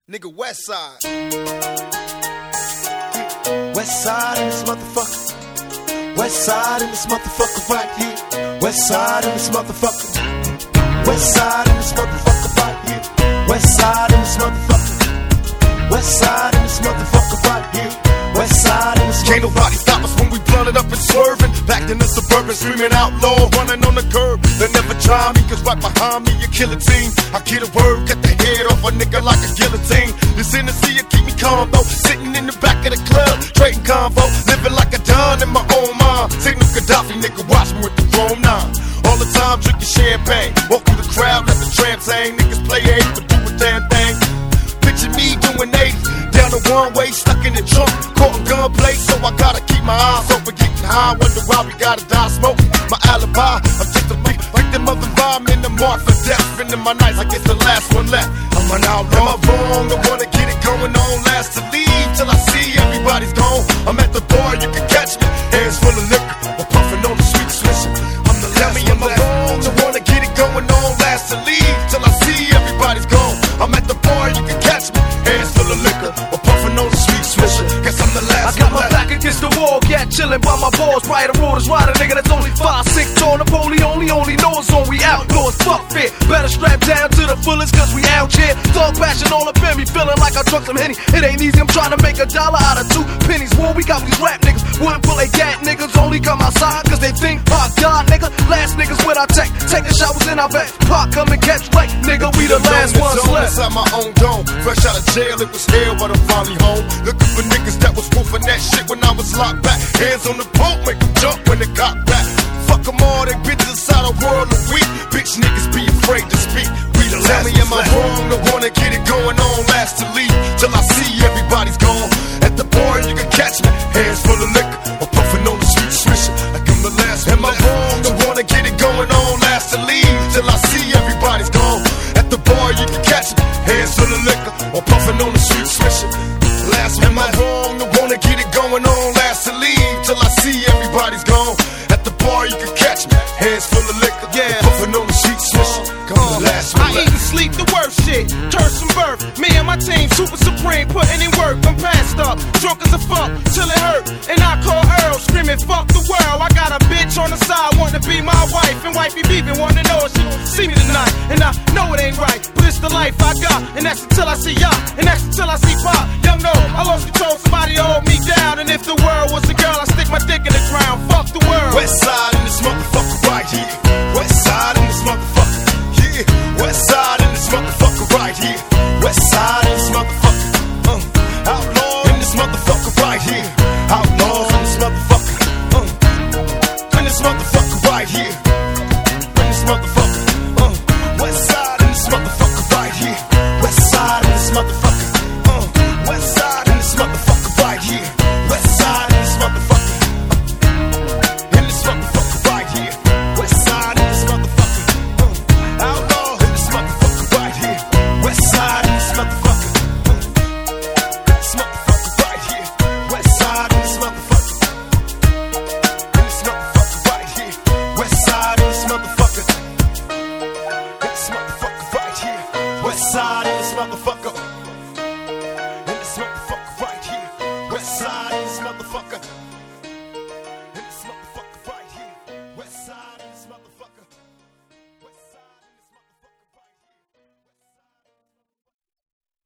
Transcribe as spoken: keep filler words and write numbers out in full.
Nigga, West Side. West Side in this motherfucker. West Side in this motherfucker right here. West Side in this motherfucker. West Side in this motherfucker right here. West Side in this motherfucker. West Side in this motherfucker right here. West Side in this motherfucker. Can't nobody stop us when we blunted up and swerving. Back in the suburban, screaming outlaw, running on the curb. They never try me, cause right behind me, you kill a team. I get a word, cut the head off a nigga like a guillotine. This Tennessee, you keep me calm though. Sitting in the back of the club, trading convo. Living like a don in my own mind. Signal Gaddafi, nigga, watch me with the Chrome nine. All the time drinking champagne. Walk through the crowd, let the tramp hang. Niggas play eight, but do a damn thing. Picture me doing eighty, down the one way, stuck in the trunk. Caught a gunplay, so I gotta keep my eyes open. Getting high, wonder why we gotta die smoking. My alibi, I'm just a freak, victim of the environment. The mark for death, spending my nights like it's the last one left. I'm an outlaw, am I wrong? I wanna get it going on, last to leave till I see everybody's gone. I'm at the bar, you can catch me, hands full of liquor, or puffing on the sweet swisher. I'm the last one left. Am I wrong? I wanna get it going on, last to leave till I see everybody's gone. I'm at the bar, you can catch me, hands full of liquor, or puffing on the sweet swisher. Guess I'm the last I got one my left. back against the wall, yeah, chillin' by my balls. Right, the road is right, a nigga that's only five, six tall. Napoleon only, only knows on we outlaws. Fuck fear, better strap down to the fullest, cause we out here. Thug passion all up in me, feeling like I drunk some Henny. It ain't easy, I'm trying to make a dollar out of two pennies. War, we got these rap niggas, wouldn't pull a gat niggas. Only come outside, cause they think, oh God, nigga. Last niggas with our tech, taking showers in our bed. Pop, come and catch right, nigga, we the last ones left. Inside my own dome, fresh out of jail, it was hell, but I'm finally home. Looking for niggas that was wolfing that shit when I was locked back. Hands on the pump, make them jump when they got back. Fuck them all, they bitches inside a world of weak. Bitch niggas be afraid to speak. We the last. Tell me, am I wrong to wanna get it going on? Last to leave till I see everybody's gone. At the bar, you can catch me, hands full of liquor, or puffing on the sweet swisher. Like I'm the last. Am I wrong to wanna get it going on? Last to leave till I see everybody's gone. At the bar, you can catch me, hands full of liquor, or puffing on the sweet swisher. Last. Am I wrong to wanna get it going on? Last to leave till I see everybody's gone. At the bar, you can catch me, hands full of liquor, yeah, puffing on the sweet swisher. Come on, last one. I eat and sleep the worst shit, turn some birth. Me and my team, super supreme, putting in work. I'm passed up, drunk as a fuck, till it hurt. And I call Earl, screaming, fuck the world. I got a bitch on the side, wanting to be my wife. And wifey beeping, wanting to know if she see me tonight. And I know it ain't right, but it's the life I got. And that's until I see y'all, and that's until I see Pop. Young no, I lost control, somebody hold me down. And if the world was a girl, I stick my dick in the ground. Fuck the world. West Side in this motherfucker right here. West Side in this motherfucker. Yeah, West Side in this motherfucker right here.